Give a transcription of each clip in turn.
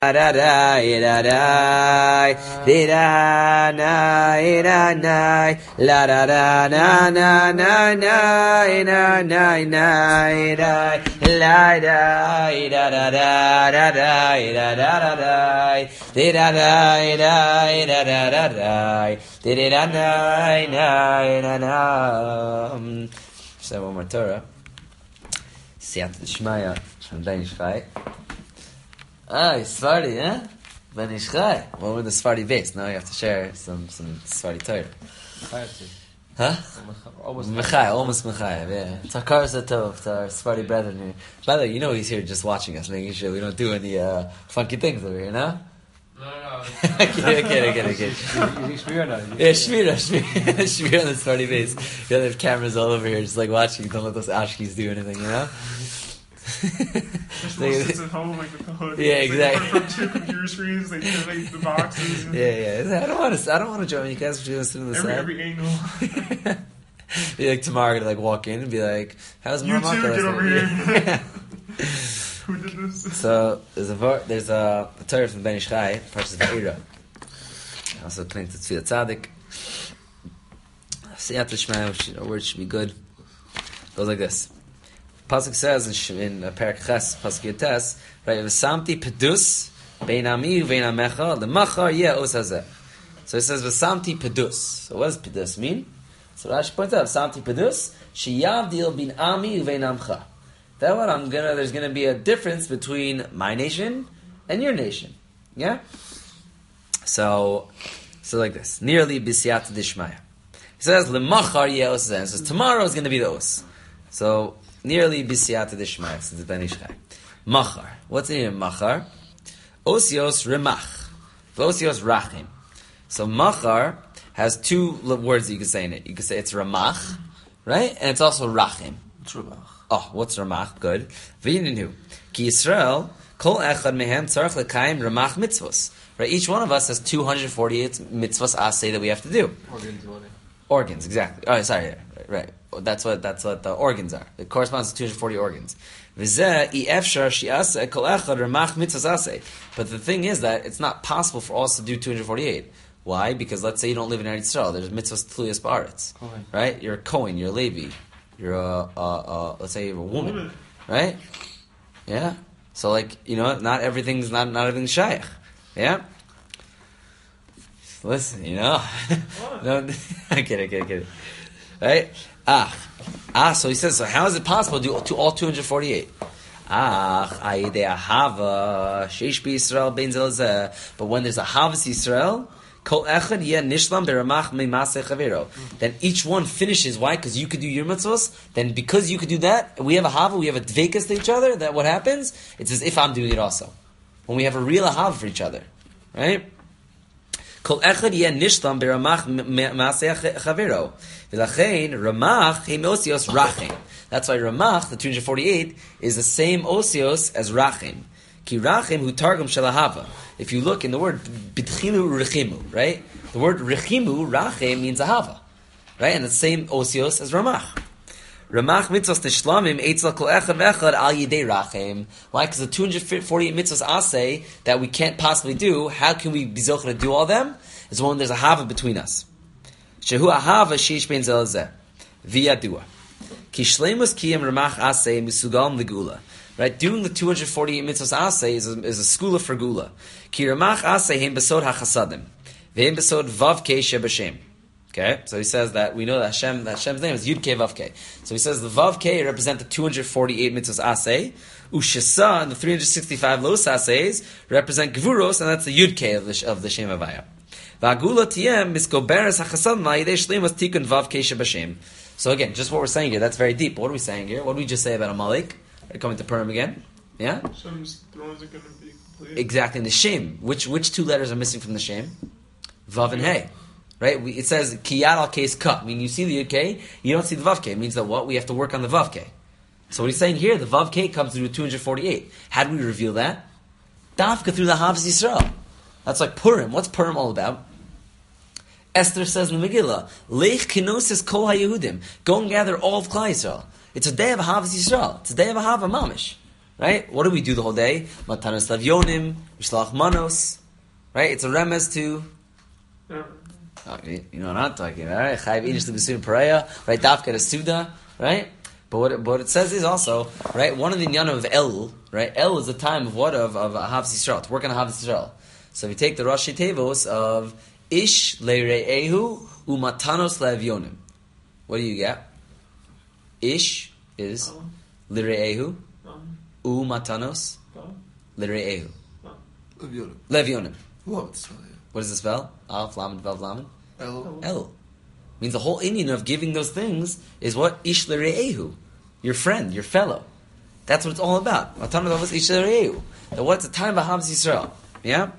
Da da da da da da na na la da da na na na na na na da la da da da da da da da da da da da. Say one more Torah. Siyat Shmaya from Ben Ish Chai. Sfardi, huh? Ben Ish Chai. What were the Sfardi base? Now you have to share some Sfardi Torah. Huh? Almost Mechai, yeah. Takar Zatov, to our Sfardi brethren here. By the way, you know he's here just watching us, making sure we don't do any funky things over here, no? No. Okay. Yeah, Shmir on the Sfardi base. Yeah, they have cameras all over here just like watching. Don't let those Ashkis do anything, you know? Just sits at home like with the hood. Yeah, exactly. From two computer screens, like the boxes. Yeah. I don't want to join you guys. We're just sitting on the side. Every angle. Be like tomorrow, gonna like walk in and be like, "How's you Mama?" You too, get over here. Who did this? So there's a Torah from Ben Ish Chai, Parshas Va'era. Also connected to the Tzaddik. Siyat L'Shmaya, our word should be good. Goes like this. Pasuk says in Perek Ches, Pasuk Yotes, right? V'samti pedus bein ami uvein amecha lemachar yeh os hazeh. So it says v'samti pedus. So what does pedus mean? So Rashi points out v'samti pedus sheyavdil bin ami uvein amcha. That one there's gonna be a difference between my nation and your nation. Yeah? So like this. Nearly b'siyata dishmaya. He says lemachar yeh os hazeh. So tomorrow is gonna be the os. So nearly bisiyata dishmaya, since it's Ben Ish Chai. Machar. What's in here? Machar. Osios remach. Osios rachim. So machar has two words that you can say in it. You can say it's ramach, right? And it's also rachim. It's ramach. Oh, what's ramach? Good. V'yininu. Ki Yisrael, kol echad mehem tzarech lekayim ramach mitzvos. Right? Each one of us has 248 mitzvos asay that we have to do. Organs, exactly. Oh, sorry. Right. That's what the organs are. It corresponds to 240 organs. But the thing is that it's not possible for us to do 248. Why? Because let's say you don't live in Eretz Yisrael. There's mitzvahs tluyas ba'aretz. Right? You're a Kohen, you're a Levi. You're let's say you're a woman. Right? Yeah? So not everything's shaykh. Yeah? Listen, no, I get it. Right? So he says, so how is it possible to do all 248? But when there's a Havas Yisrael, then each one finishes. Why? Because you could do your mitzvahs. Then because you could do that, we have a Hava, we have a dvekas to each other, that what happens? It's as if I'm doing it also. When we have a real Hava for each other. Right? Kol echad yeh nishlam beramach maaseh chavero. V'lachein ramach heim osios rachim. That's why ramach, the 248, is the same osios as rachim. Ki rachim hu targum shalahava. If you look in the word b'tchilu rechimu, right? The word rechimu, rachim, means ahava. Right? And the same osios as ramach. Ramach mitzvos tishlamim eitzel kol echad v'echad al yidei rachim. Why? Because the 248 mitzvos asay that we can't possibly do, how can we be zocher to do all them? It's when there's a hava between us. Shehu ahava sheish bein zel zeh. V'yadua. Ki shleimus kiyam ramach asay misugal l'gula. Right? Doing the 248 mitzvos asay is a skula for gula. Ki ramach asay hem besod hachasadim. V'hem besod vav kei shebashem. Okay, so he says that we know that Hashem's name is Yud Kei Vav Kei. So he says the Vav Kei represent the 248 mitzvahs asay. Ushasa and the 365 los asays represent Gvuros, and that's the Yud Kei of the Shem Havaya. Va'agula tiem miskoberes hachasad ma'idei shleimus tikun Vav Kei shebashem. So again, just what we're saying here, that's very deep. What are we saying here? What did we just say about Amalek? Coming to Purim again? Yeah? Hashem's thrones are going to be complete. Exactly, in the Shem. Which two letters are missing from the Shem? Vav and Hey. Right? It says, Ki yad al kei's ka. I mean, you see the Yud Kei, you don't see the Vav Kei. It means that what? We have to work on the Vav Kei. So what he's saying here, the Vav Kei comes through 248. How do we reveal that? Dafka through the Havas Yisrael. That's like Purim. What's Purim all about? Esther says in the Megillah, Leich kenosis kol ha-Yehudim. Go and gather all of Klal Yisrael. It's a day of Havas Yisrael. It's a day of Ahava Mamish. right? What do we do the whole day? Matanos lavyonim, mishlach manos, right? It's a remez to. Oh, you know what I'm talking about, right? Chayiv inish l'bisuim paraya, right? Dafka suda, right? But what it says is also, right? One of the inyanim of El, right? El is the time of what? Of Ahavas Yisrael, to work on Ahavas Yisrael. So if you take the Rashi Tevos of Ish le're'ehu umatanos le'avyonim, what do you get? Ish is le're'ehu umatanos le're'ehu le'avyonim. What does it spell? Alf, Lamed, Vav, Lamed? El. Means the whole Indian of giving those things is what? Ish le're'ehu. Your friend, your fellow. That's what it's all about. Matanos ish le're'ehu. That what's the time of Ahavas Yisrael? Yeah?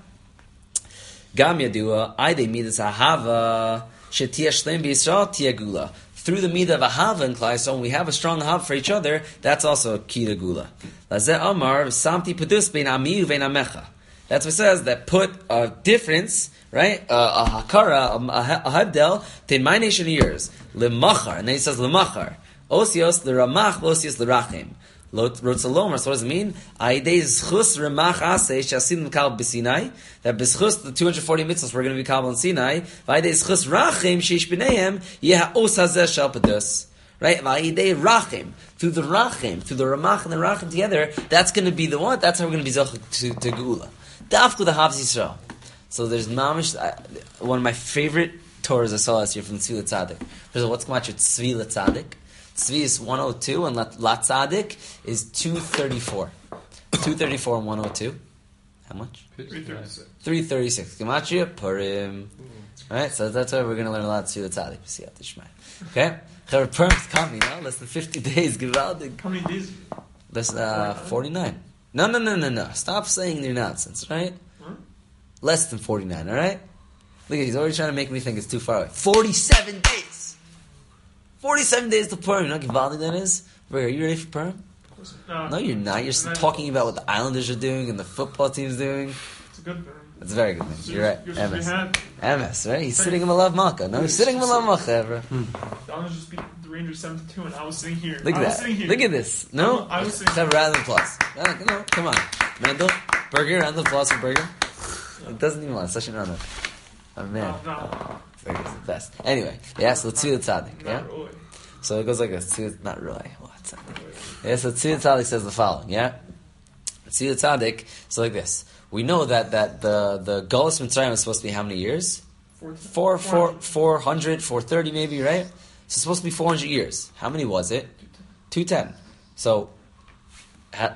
Gam yadua, aydei midas ahava, shetia shlem b'Yisrael, tia gula. Through the midah of ahava in Klal Yisrael, when we have a strong ahava for each other, that's also a key to gula. Lazeh amar, samti pedus bein ami uvein amecha. That's what it says, that put a difference, right? A hakara, a habdel, in my nation and yours. Lemachar, and then he says lemachar. Osios l'ramach, osios l'rachim. Rotzalomar, so what does it mean? Aidei zchus remach aseh shasim l'kal b'Sinai. That b'zchus, the 240 mitzvahs we're going to be kabel in Sinai. V'aidei zchus rachim sheish b'neihem yeh os hazeh shel pedus. Right? V'aidei rachim. Through the rachim, through the ramach and the rachim together, that's going to be the what? That's how we're going to be zocheh to geula. Dafku the Havas Yisrael. So there's mamish, one of my favorite Torahs I saw last year from Tzvi L'Tzadik. First of all, what's come out your Tzvi L'Tzadik? Tzvi is 102 and L'Tzadik is 234. 234 and 102. How much? 336. 336. Gematria, Purim. Alright, so that's why we're going to learn a lot of Tzvi L'Tzadik. See out Ishmael. Okay? Purim's coming, no? Less than 50 days. Gewaldig. How many days? Less 49. No. Stop saying your nonsense, right? Huh? Less than 49, alright? Look, he's already trying to make me think it's too far away. 47 days! 47 days to Purim. You know how Givaldi that is? Are you ready for Purim? No, you're not. You're still talking about what the Islanders are doing and the football team's doing. It's a good thing. It's a very good thing. So you're right. MS, right? He's sitting in a love makkah. No, he's sitting in a love makkah, ever. The Islanders just beat the Rangers 7-2, and I was sitting here. Look at that. Look at this. No? I was sitting here. Round of applause. No, come on. Mendel, Burger, round of applause for Burger. It doesn't even want such an honor. Oh, man. No. Burger's the best. Anyway, yeah, so Tzvi L'Tzadik, yeah? Really. So it goes like this. Not really. What's that? Yeah, so Tzvi L'Tzadik says the following, yeah? Tzvi L'Tzadik, so like this. We know that the Galus Mitzrayim is supposed to be how many years? 400, 430 maybe, right? So it's supposed to be 400 years. How many was it? 210. So, how'd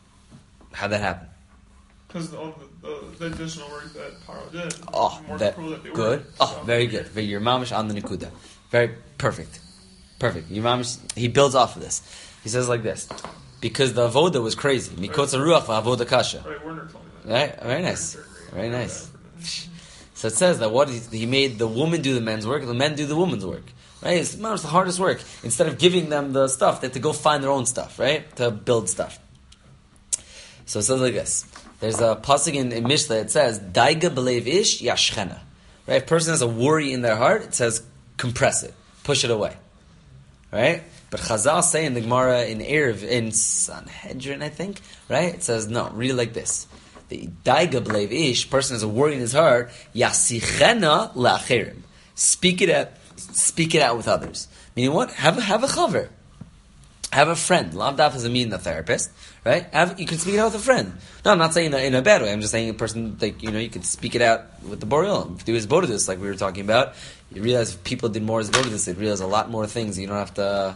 that happen? Because of the additional work that Paro did. Oh, that good. So. Very good. Your mamish on the Nikuda. Very perfect. Your mamish, he builds off of this. He says like this. Because the avoda was crazy. Mikotz ruach v'avoda kasha. Right, Werner told me that. Right? Very nice. Very nice. So it says that what he made the woman do the men's work, the men do the woman's work. Right? It's the hardest work. Instead of giving them the stuff, they have to go find their own stuff, right? To build stuff. So it says like this. There's a pasuk in Mishnah that says, Daiga b'leiv ish yashchena. Right? If a person has a worry in their heart, it says, compress it. Push it away. Right? But Chazal say in the Gemara in Erev, in Sanhedrin, I think, right? It says, no, read it like this. The Daiga b'leiv ish, person has a worry in his heart, yasichena la'acherim. Speak it out with others. Meaning what? Have a chaver. Have a friend. Lavdaf doesn't mean the therapist, right? You can speak it out with a friend. No, I'm not saying that in a bad way. I'm just saying a person, like, you can speak it out with the Boreal. Do his bodhidus, like we were talking about. You realize if people did more as bodhidus, they'd realize a lot more things. You don't have to,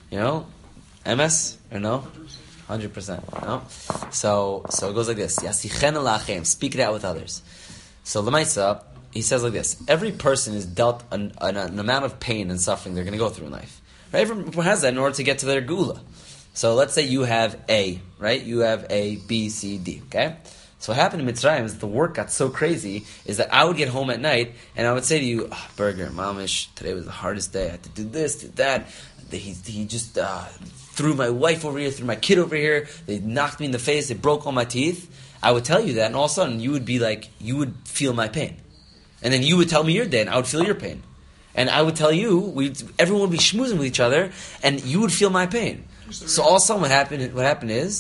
MS or no? 100%. No? So it goes like this. Yasichen la'achem. Speak it out with others. So Lamaisa, he says like this. Every person is dealt an amount of pain and suffering they're going to go through in life. Right? Everyone has that in order to get to their gula. So let's say you have A, right? You have A, B, C, D, okay? So what happened in Mitzrayim is the work got so crazy is that I would get home at night and I would say to you, Burger, Mamish, today was the hardest day. I had to do this, do that. He just threw my wife over here, threw my kid over here. They knocked me in the face. They broke all my teeth. I would tell you that, and all of a sudden you would be like, you would feel my pain. And then you would tell me your day, and I would feel your pain. And I would tell you, everyone would be schmoozing with each other, and you would feel my pain. So all of a sudden what happened is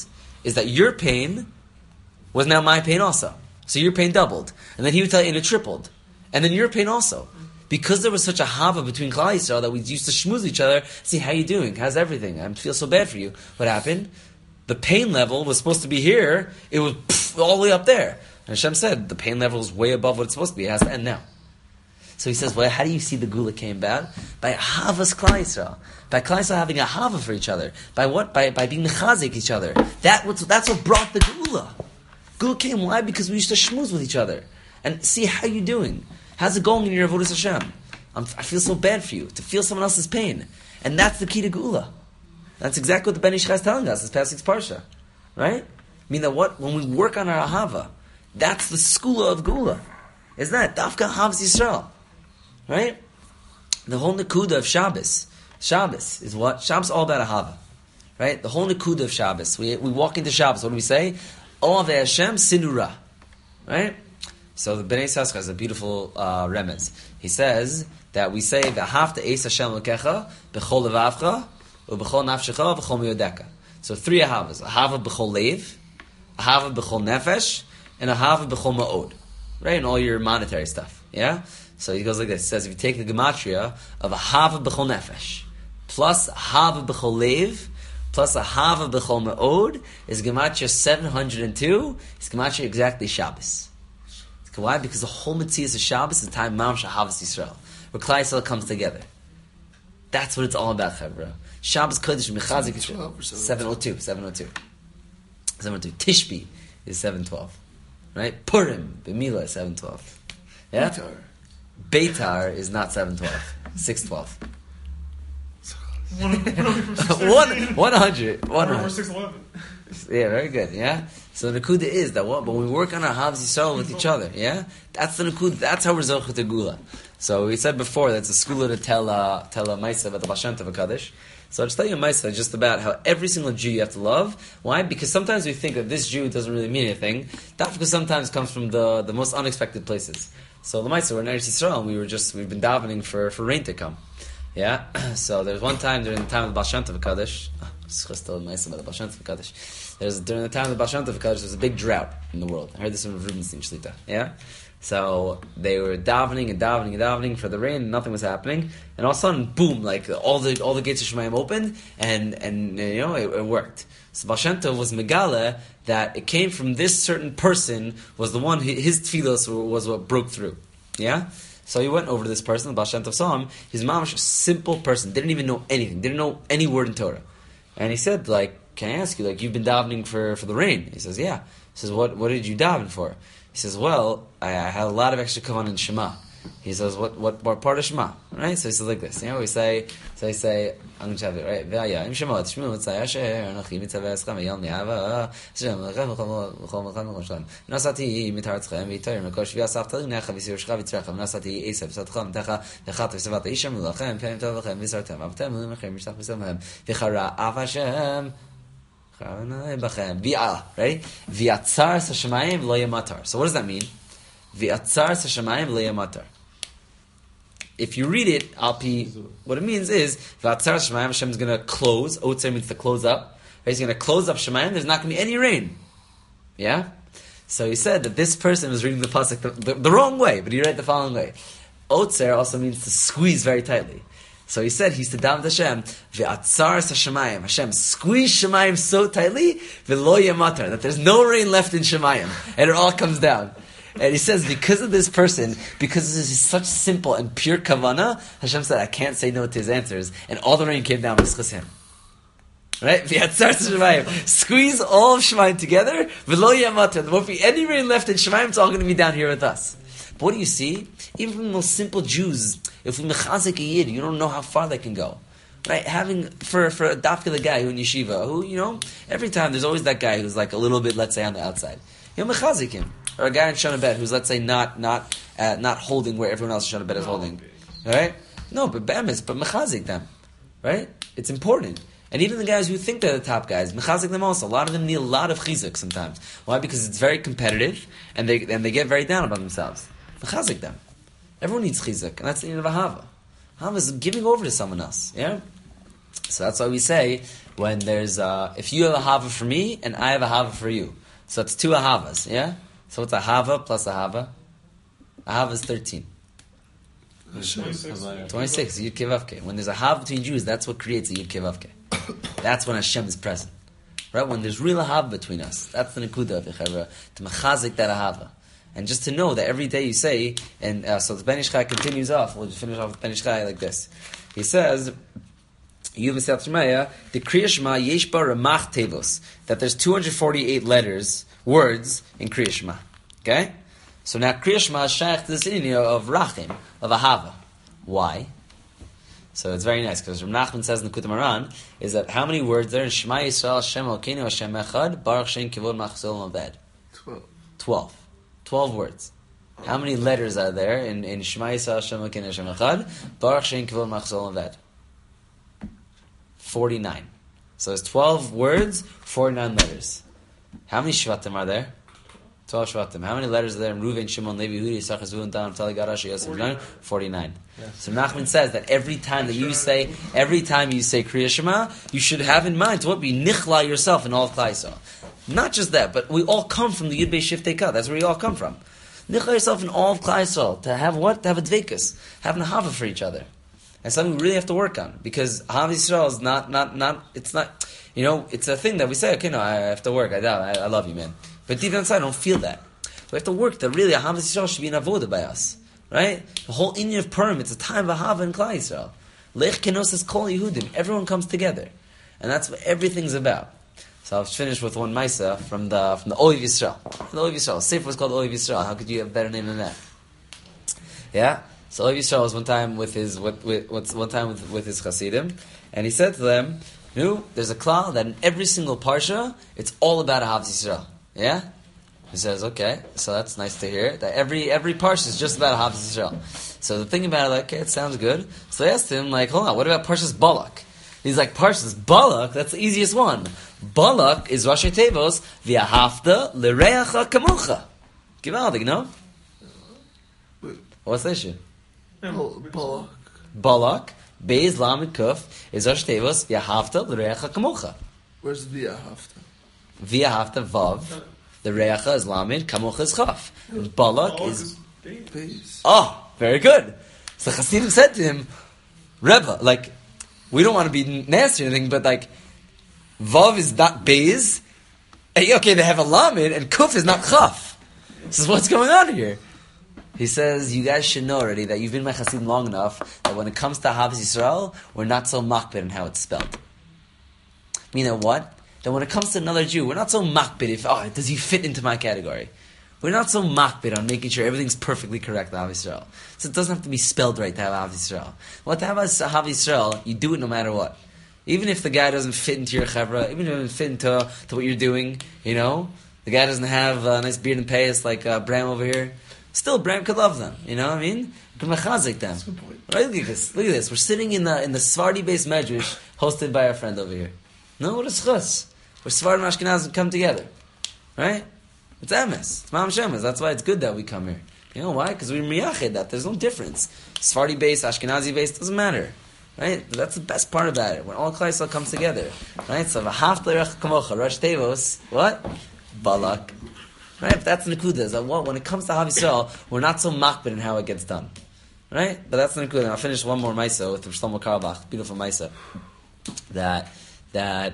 is that your pain was now my pain also. So your pain doubled. And then he would tell you, and it tripled. And then your pain also. Because there was such a hava between Klal Yisrael that we used to schmooze each other, see, how you doing? How's everything? I feel so bad for you. What happened? The pain level was supposed to be here. It was all the way up there. And Hashem said, the pain level is way above what it's supposed to be. It has to end now. So he says, well, how do you see the Gula came about? By Havas Klal Yisrael. By Klal Yisrael having a Hava for each other. By what? By being mechazik each other. That's what brought the Gula. Gula came. Why? Because we used to schmooze with each other. And see, how you doing? How's it going in your avodas Hashem? I feel so bad for you. To feel someone else's pain. And that's the key to Gula. That's exactly what the Ben Ish Chai is telling us, this past week's Parsha. Right? I mean, that what? When we work on our Ahava, that's the skula of Gula. Isn't that? Dafka Havas Yisrael. Right? The whole Nakuda of Shabbos. Shabbos is what? Shabbos is all about Ahava. Right? The whole Nakuda of Shabbos. We walk into Shabbos. What do we say? Oav Hashem Sinura. Right? So the Bnei Yissaschar has a beautiful remez. He says that we say V'ahavta Eis Hashem Elokecha b'chol levavcha u'b'chol nafshecha v'chol miyodeka. So 3 ahavas: ahava b'chol leiv, ahava b'chol nefesh, and ahava b'chol ma'od. Right, and all your monetary stuff. Yeah. So he goes like this. He says if you take the gematria of ahava b'chol nefesh plus ahava b'chol leiv plus ahava b'chol ma'od is gematria 702. It's gematria exactly Shabbos. Why? Because the whole Metzias of Shabbos is the time Mamash Havas Yisrael, where Klal Yisrael comes together. That's what it's all about, Chavra. Shabbos Kodesh Mechazik Yisrael. 702. 702. Tishbi is 712. Right? Purim, B'mila is 712. Yeah? Beitar is not 712. 612. 100. 611. Yeah, very good. Yeah. So the Nakuda is that what? But when we work on our Havas Yisrael with each other, yeah, that's the Nakuda. That's how we're Zocheh to Gula. So we said before that's a skula to tell a Maisa about the Baal Shem Tov HaKadosh. So I'll just tell you a Maisa just about how every single Jew you have to love. Why? Because sometimes we think that this Jew doesn't really mean anything. That because sometimes comes from the most unexpected places. So the Maisa, we're in Eretz Yisrael, and we've been davening for rain to come. Yeah. So there was one time during the time of the Baal Shem Tov HaKadosh. During the time of the Baal Shem Tov HaKadosh, there was a big drought in the world. I heard this from Rubenstein Shlita. Yeah? So they were davening for the rain, and nothing was happening. And all of a sudden, boom, like all the gates of Shemayim opened, and it worked. So Baal Shem Tov was megala that it came from this certain person, was the one, his tefillos was what broke through. Yeah? So he went over to this person, the Baal Shem Tov saw him. His mom was a simple person, didn't even know anything, didn't know any word in Torah. And he said, can I ask you, you've been davening for the rain? He says, yeah. He says, what did you daven for? He says, well, I had a lot of extra kavanah in Shema. He says, what part of Shema? Right? So he says like this. We say, I'm going to have it, right? V'ayim Shema, Tishmu, Tzai Asher, Anochi, Mitzaveh Eschem, V'yal Mi'ava, Hashem, Lechem, V'chol Mechem, V'nasati, Mitar Tzchem, V'yitorim, V'kosh, V'yasaf Talim, Necha, V'sir Shcha, V'tzrecha, V'nasati, Esav, V'satcham, Techa, V'chat, V'savat, Isham, V'lachem, Penim Tov V'chem, V'zartem, V'avtem, V'limachem, Mishtach, V'samhem, V'chara, Av Hashem, right? V'yatzar Sashamayim Lo Yamatar. So what does that mean? V'yatzar Sashamayim Lo Yamatar. If you read it, what it means is V'yatzar Sashamayim, Hashem is going to close. Otzer means to close up. Right? He's going to close up Shemayim. There's not going to be any rain. Yeah. So he said that this person was reading the pasuk the wrong way, but he read it the following way. Otzer also means to squeeze very tightly. So he said, he used to daven to Hashem, V'atzar Sashamayim, Hashem, squeeze Shemayim so tightly, V'lo Yamatar, that there's no rain left in Shemayim, and it all comes down. And he says, because of this person, because this is such simple and pure kavanah, Hashem said, I can't say no to his answers, and all the rain came down with him. Right? V'atzar Sashamayim, squeeze all of Shemayim together, V'lo Yamatar, there won't be any rain left in Shemayim, it's all going to be down here with us. But what do you see? Even from the most simple Jews, if we mechazik a yid, you don't know how far they can go. Right? Having, for a dafka the guy who in yeshiva, who, every time there's always that guy who's a little bit, let's say, on the outside. Mechazik him. Or a guy in Shana Bet who's, let's say, not holding where everyone else in Shana Bet is holding. Right? No, but be'emes, but mechazik them. Right? It's important. And even the guys who think they're the top guys, mechazik them also. A lot of them need a lot of chizuk sometimes. Why? Because it's very competitive, and they get very down about themselves. Mechazik them. Everyone needs chizuk, and that's the need of a hava. Hava is giving over to someone else. Yeah. So that's why we say when there's if you have a hava for me and I have a hava for you, so it's two ahavas, yeah. So what's a hava plus a hava? A hava is 13. 26. Yud Kei Vav Kei. When there's a hava between Jews, that's what creates a Yud Kei Vav Kei. That's when Hashem is present, right? When there's real ahava between us, that's the nekuda of Yechevra, to mechazik that ahava. And just to know that every day you say, and so the Ben Ish Chai continues off. We'll just finish off with Ben Ish Chai like this. He says, "You the Kriya Shema yesh ba ramach tevos," that there's 248 words in Kriya Shema. Okay, so now Kriya Shema is shaykh to this idea of rachim, of ahava. Why? So it's very nice because Rav Nachman says in the Kutam Aran is that how many words there in Shema Yisrael Hashem Elokeinu Hashem Echad Baruch Shem Kivod Machzol Maved? 12 words. How many letters are there in Shema Yisrael Hashem Elokeinu Hashem Echad Baruch Shem Kivod Machzol Maved? 49. So it's 12 words, 49 letters. How many Shvatim are there? 12 Shvatim. How many letters are there in Reuven, Shimon, Levi, Yehuda, Yisachar, Zebulun, Dan, Naphtali, Gad, Asher, Yosef, 49. Yes. So Nachman says that every time you say Kriya Shema, you should have in mind to what be nichla yourself in all of Klal Yisrael. Not just that, but we all come from the Yud Beis Shiftei Ka. That's where we all come from. Nichla yourself in all of Klal Yisrael. To have what? To have a dveikus. Have an ahava for each other. And something we really have to work on. Because Ahav Yisrael is not, it's not, it's a thing that we say, okay, no, I have to work. I love you, man. But deep inside, I don't feel that. We have to work that really Ahav Yisrael should be an avoda by us. Right? The whole Inyan of Purim, it's a time of Ahava in Klal Yisrael. Lech Kenos Kol Yehudim. Everyone comes together. And that's what everything's about. So I'll finish with one Maisa from the Oiv Yisrael. The Oiv Yisrael. Sefer was called Oiv Yisrael. How could you have a better name than that? Yeah? So Oiv Yisrael was one time with his Hasidim, and he said to them, there's a klal that in every single parsha, it's all about Ahav Yisrael. Yeah? He says, okay, so that's nice to hear, that every parsha is just about Ahav Yisrael. So the thing about it, okay, it sounds good. So they asked him, hold on, what about Parshas Balak? He's like, Parshas Balak, that's the easiest one. Balak is Rashi Tevos, v'ahavta l'reacha kamocha. Givaldig, no? What's the issue? Balak, Beis Lamed Kuf, is Rashi Tevos, v'ahavta l'reacha kamocha. Where's v'ahavta? V'ahavta vav. The Reacha is Lamed, Kamocha is Chaf. And Balak is Beis. Oh, very good. So Hasidim said to him, Rebbe, we don't want to be nasty or anything, but Vav is not Beis. Okay, they have a Lamed, and Kuf is not Chaf. He says, what's going on here? He says, you guys should know already that you've been my Hasidim long enough that when it comes to Ahavas Yisrael, we're not so makbid in how it's spelled. Meaning what? That when it comes to another Jew, we're not so makbid does he fit into my category? We're not so makbid on making sure everything's perfectly correct to Ahav Yisrael. So it doesn't have to be spelled right to have Ahav Yisrael. Well, to have Ahav Yisrael, you do it no matter what. Even if the guy doesn't fit into your chevra, even if it doesn't fit into what you're doing, the guy doesn't have a nice beard and payas like Bram over here, still Bram could love them, you know what I mean? You can mechazik them. Right? Look at this. We're sitting in the Sephardi-based medrash hosted by our friend over here. No, what is chus? Where Sephardim and Ashkenazim come together. Right? It's emes. It's Ma'am Shemes. That's why it's good that we come here. You know why? Because we're miyached that. There's no difference. Sephardi-based, Ashkenazi-based, doesn't matter. Right? That's the best part about it. When all Klal Yisrael comes together. Right? So, v'ahavta l'reacha kamocha. Rosh Tevos. What? Balak. Right? If that's the nekuda. Is that what? When it comes to Ahav Yisrael, we're not so makbid in how it gets done. Right? But that's the nekuda. And I'll finish one more maisa with Shlomo Karlbach. Beautiful maisa. That I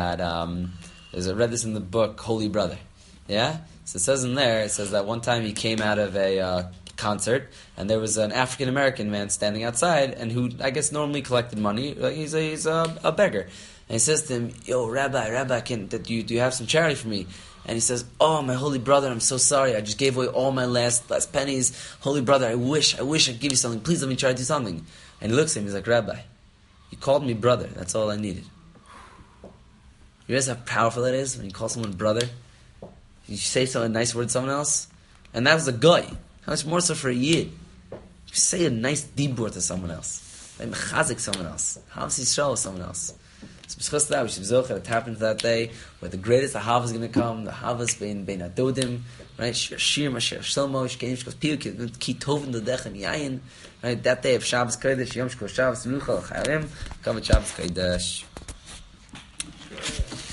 read this in the book Holy Brother. Yeah? So it says in there, that one time he came out of a concert, and there was an African American man standing outside, and who I guess normally collected money. He's a beggar, and he says to him, "Yo, Rabbi, do you have some charity for me?" And he says, "Oh, my holy brother, I'm so sorry. I just gave away all my last pennies. Holy brother, I wish I could give you something. Please let me try to do something." And he looks at him. He's like, "Rabbi, you called me brother. That's all I needed." You realize how powerful that is when you call someone brother? You say a nice word to someone else? And that was a guy. How much more so for a yid? You say a nice dibur to someone else. Like mechazik someone else. Ahavas Yisrael with someone else. So b'schus that, we should be zocher to tap into that day where the greatest Ahava is going to come, the Ahavas bein adodim, right? Shir Mashiach Shlomo, Shkeim Shkos Piyu, Ki Tovin L'Dech and Yayin, right? That day of Shabbos Kodesh, Yom Shkos Shabbos Menucha L'Chayalim, Kavod Shabbos Kodesh. God.